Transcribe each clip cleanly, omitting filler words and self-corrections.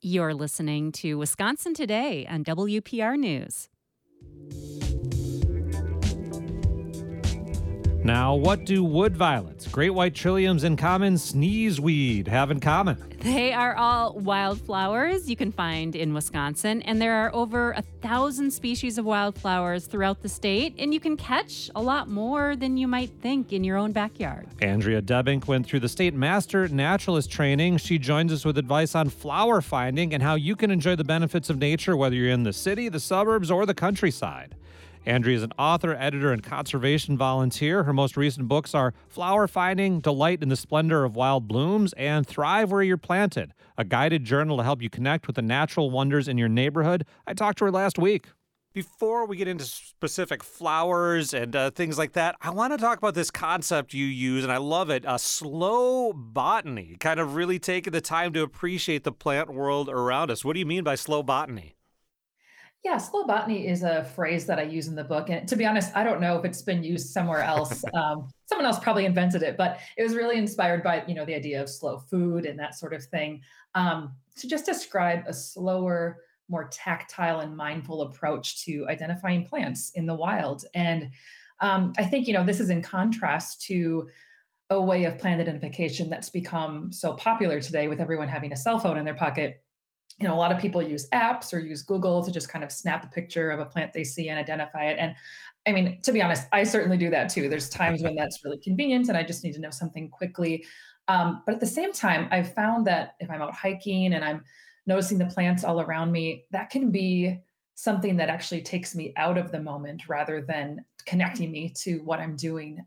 You're listening to Wisconsin Today on WPR News. Now, what do wood violets, great white trilliums, and common sneezeweed have in common? They are all wildflowers you can find in Wisconsin, and there are over 1,000 species of wildflowers throughout the state, and you can catch a lot more than you might think in your own backyard. Andrea Debink went through the State Master Naturalist Training. She joins us with advice on flower finding and how you can enjoy the benefits of nature, whether you're in the city, the suburbs, or the countryside. Andrea is an author, editor, and conservation volunteer. Her most recent books are Flower Finding, Delight in the Splendor of Wild Blooms, and Thrive Where You're Planted, a guided journal to help you connect with the natural wonders in your neighborhood. I talked to her last week. Before we get into specific flowers and things like that, I want to talk about this concept you use, and I love it, slow botany, kind of really taking the time to appreciate the plant world around us. What do you mean by slow botany? Yeah, slow botany is a phrase that I use in the book. And to be honest, I don't know if it's been used somewhere else. Someone else probably invented it, but it was really inspired by, the idea of slow food and that sort of thing. To just describe a slower, more tactile and mindful approach to identifying plants in the wild. And I think, this is in contrast to a way of plant identification that's become so popular today with everyone having a cell phone in their pocket. A lot of people use apps or use Google to just kind of snap a picture of a plant they see and identify it. And I mean, to be honest, I certainly do that too. There's times when that's really convenient and I just need to know something quickly. But at the same time, I've found that if I'm out hiking and I'm noticing the plants all around me, that can be something that actually takes me out of the moment rather than connecting me to what I'm doing.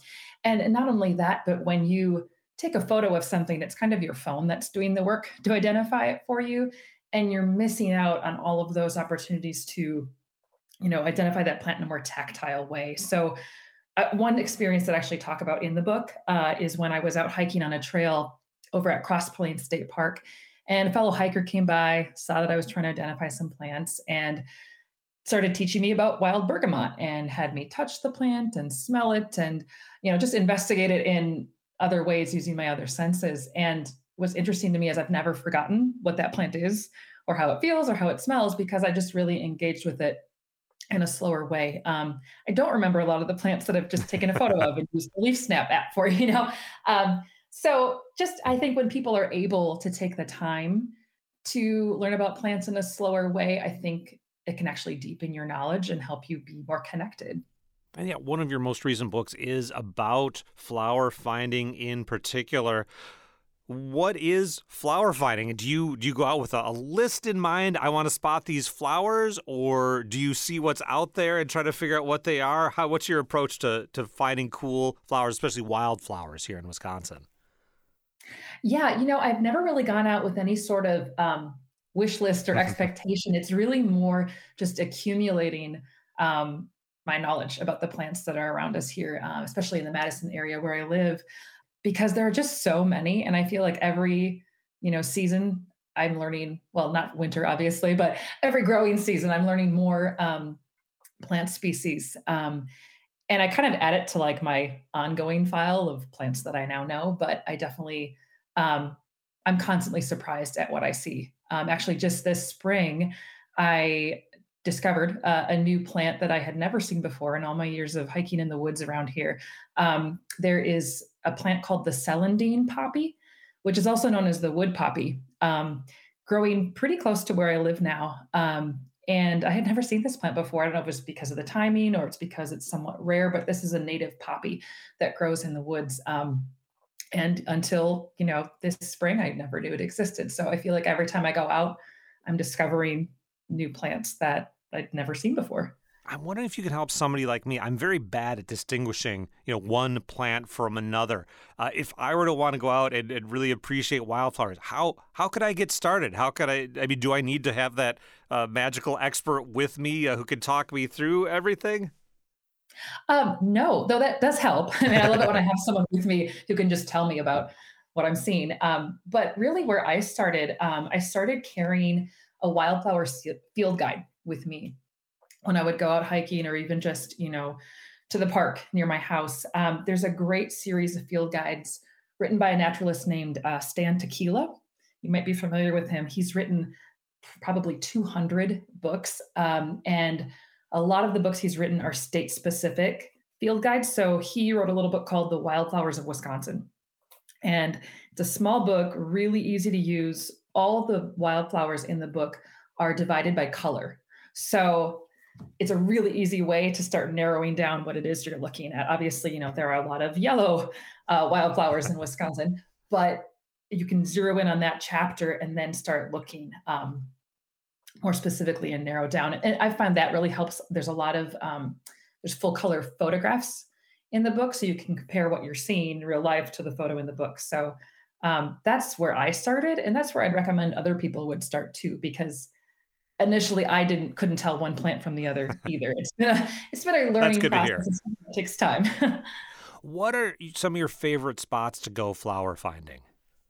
And not only that, but when you take a photo of something that's kind of your phone that's doing the work to identify it for you, and you're missing out on all of those opportunities to, identify that plant in a more tactile way. So one experience that I actually talk about in the book is when I was out hiking on a trail over at Cross Plains State Park, and a fellow hiker came by, saw that I was trying to identify some plants, and started teaching me about wild bergamot and had me touch the plant and smell it and, just investigate it in other ways using my other senses. And what's interesting to me is I've never forgotten what that plant is or how it feels or how it smells because I just really engaged with it in a slower way. I don't remember a lot of the plants that I've just taken a photo of and used the Leaf Snap app for, So just, I think when people are able to take the time to learn about plants in a slower way, I think it can actually deepen your knowledge and help you be more connected. And yeah, one of your most recent books is about flower finding in particular. What is flower finding? Do you go out with a list in mind? I want to spot these flowers, or do you see what's out there and try to figure out what they are? What's your approach to finding cool flowers, especially wildflowers here in Wisconsin? Yeah, I've never really gone out with any sort of wish list or expectation. It's really more just accumulating my knowledge about the plants that are around us here, especially in the Madison area where I live, because there are just so many. And I feel like every, season I'm learning, well, not winter, obviously, but every growing season, I'm learning more plant species. And I kind of add it to like my ongoing file of plants that I now know, but I definitely, I'm constantly surprised at what I see. Actually, just this spring, I discovered a new plant that I had never seen before in all my years of hiking in the woods around here. There is a plant called the celandine poppy, which is also known as the wood poppy, growing pretty close to where I live now. And I had never seen this plant before. I don't know if it's because of the timing or it's because it's somewhat rare, but this is a native poppy that grows in the woods. And until, this spring, I never knew it existed. So I feel like every time I go out, I'm discovering new plants that I'd never seen before. I'm wondering if you could help somebody like me. I'm very bad at distinguishing, one plant from another. If I were to want to go out and really appreciate wildflowers, how could I get started? How could do I need to have that magical expert with me who could talk me through everything? No, though that does help. I mean, I love it when I have someone with me who can just tell me about what I'm seeing. But really where I started carrying a wildflower field guide with me when I would go out hiking or even just, to the park near my house. There's a great series of field guides written by a naturalist named Stan Tequila. You might be familiar with him. He's written probably 200 books. And a lot of the books he's written are state specific field guides. So he wrote a little book called The Wildflowers of Wisconsin. And it's a small book, really easy to use. All the wildflowers in the book are divided by color. So it's a really easy way to start narrowing down what it is you're looking at. Obviously, there are a lot of yellow wildflowers in Wisconsin, but you can zero in on that chapter and then start looking more specifically and narrow down. And I find that really helps. There's a lot of there's full color photographs in the book, so you can compare what you're seeing in real life to the photo in the book. So that's where I started, and that's where I'd recommend other people would start too, because initially I couldn't tell one plant from the other either. It's been a learning process. It takes time. What are some of your favorite spots to go flower finding?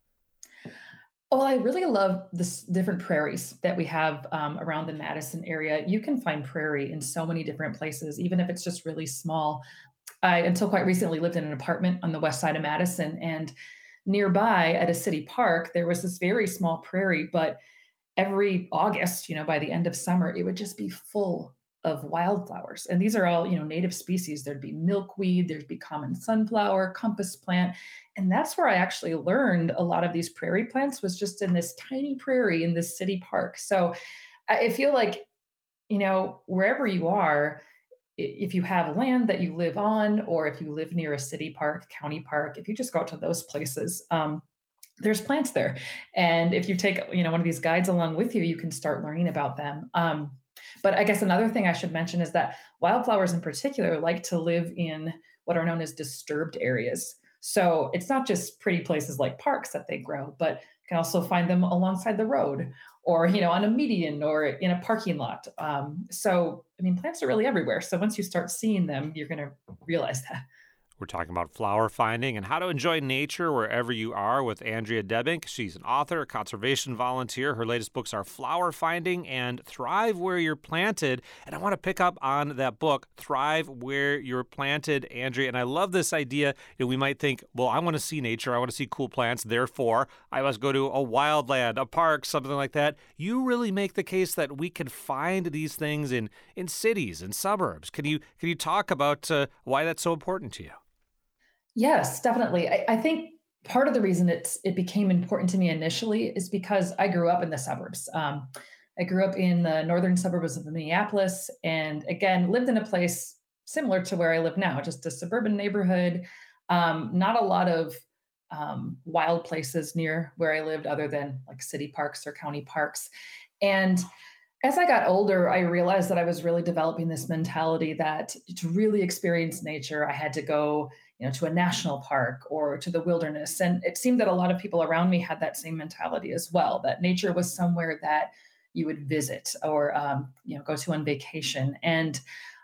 Well, I really love the different prairies that we have around the Madison area. You can find prairie in so many different places, even if it's just really small. I, until quite recently, lived in an apartment on the west side of Madison, and nearby at a city park, there was this very small prairie, but every August, by the end of summer, it would just be full of wildflowers. And these are all, native species. There'd be milkweed, there'd be common sunflower, compass plant. And that's where I actually learned a lot of these prairie plants, was just in this tiny prairie in this city park. So I feel like, wherever you are, if you have land that you live on, or if you live near a city park, county park, if you just go out to those places, there's plants there. And if you take, one of these guides along with you, you can start learning about them. But I guess another thing I should mention is that wildflowers in particular like to live in what are known as disturbed areas. So it's not just pretty places like parks that they grow, but you can also find them alongside the road, or, on a median, or in a parking lot. So, plants are really everywhere. So once you start seeing them, you're going to realize that. We're talking about flower finding and how to enjoy nature wherever you are with Andrea Debink. She's an author, a conservation volunteer. Her latest books are Flower Finding and Thrive Where You're Planted. And I want to pick up on that book, Thrive Where You're Planted, Andrea. And I love this idea. We might think, well, I want to see nature. I want to see cool plants. Therefore, I must go to a wildland, a park, something like that. You really make the case that we can find these things in cities and suburbs. Can you talk about why that's so important to you? Yes, definitely. I think part of the reason it became important to me initially is because I grew up in the suburbs. I grew up in the northern suburbs of Minneapolis, and again, lived in a place similar to where I live now, just a suburban neighborhood. Not a lot of wild places near where I lived, other than like city parks or county parks. And as I got older, I realized that I was really developing this mentality that to really experience nature, I had to go, to a national park or to the wilderness. And it seemed that a lot of people around me had that same mentality as well, that nature was somewhere that you would visit or, go to on vacation. And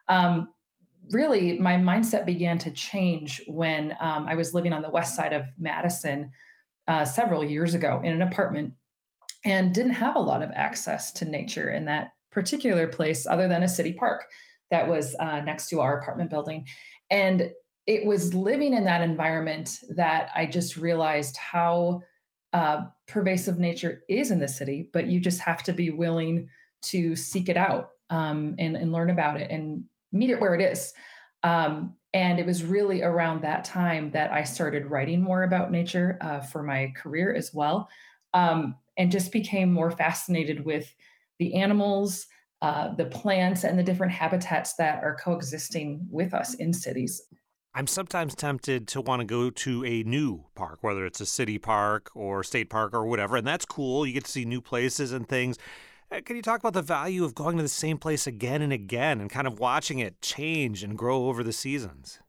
really, my mindset began to change when I was living on the west side of Madison several years ago in an apartment, and didn't have a lot of access to nature in that particular place other than a city park that was next to our apartment building. And it was living in that environment that I just realized how pervasive nature is in the city, but you just have to be willing to seek it out and learn about it and meet it where it is. And it was really around that time that I started writing more about nature for my career as well. And just became more fascinated with the animals, the plants, and the different habitats that are coexisting with us in cities. I'm sometimes tempted to want to go to a new park, whether it's a city park or state park or whatever, and that's cool. You get to see new places and things. Can you talk about the value of going to the same place again and again and kind of watching it change and grow over the seasons?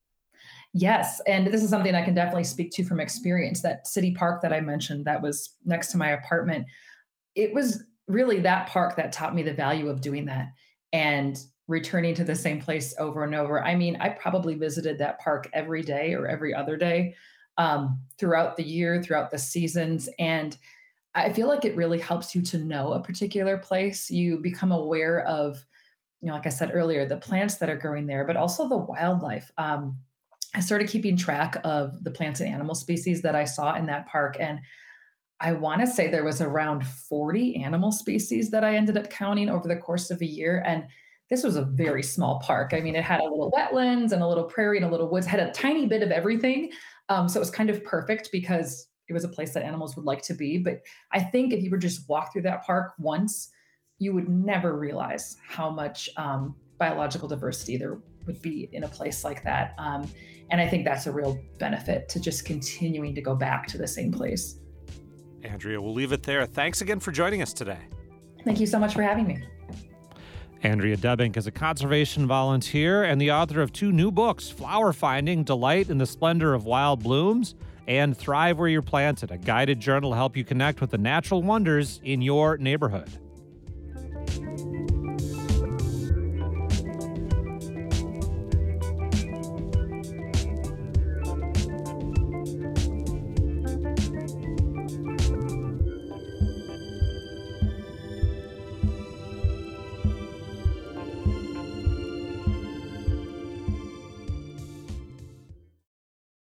Yes. And this is something I can definitely speak to from experience. That city park that I mentioned that was next to my apartment, it was really that park that taught me the value of doing that and returning to the same place over and over. I probably visited that park every day or every other day throughout the year, throughout the seasons. And I feel like it really helps you to know a particular place. You become aware of, like I said earlier, the plants that are growing there, but also the wildlife. I started keeping track of the plants and animal species that I saw in that park. And I want to say there was around 40 animal species that I ended up counting over the course of a year. And this was a very small park. I mean, it had a little wetlands and a little prairie and a little woods, had a tiny bit of everything. So it was kind of perfect because it was a place that animals would like to be. But I think if you would just walk through that park once, you would never realize how much biological diversity there would be in a place like that. And I think that's a real benefit to just continuing to go back to the same place. Andrea, we'll leave it there. Thanks again for joining us today. Thank you so much for having me. Andrea Debbink is a conservation volunteer and the author of 2 new books, Flower Finding, Delight in the Splendor of Wild Blooms, and Thrive Where You're Planted, a guided journal to help you connect with the natural wonders in your neighborhood.